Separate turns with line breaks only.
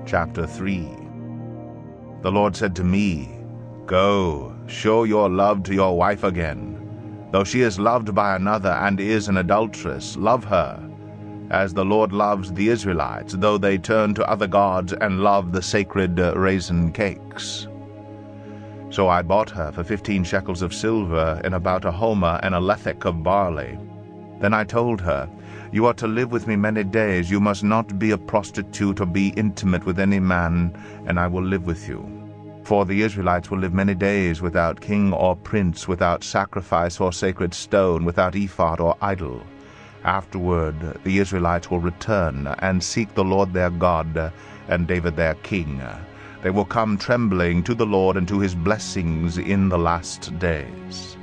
Chapter 3. The Lord said to me, Go, show your love to your wife again. Though she is loved by another and is an adulteress, love her, as the Lord loves the Israelites, though they turn to other gods and love the sacred raisin cakes. So I bought her for 15 shekels of silver and about a homer and a lethek of barley. Then I told her, You are to live with me many days. You must not be a prostitute or be intimate with any man, and I will live with you. For the Israelites will live many days without king or prince, without sacrifice or sacred stone, without ephod or idol. Afterward the Israelites will return and seek the Lord their God and David their king. They will come trembling to the Lord and to his blessings in the last days.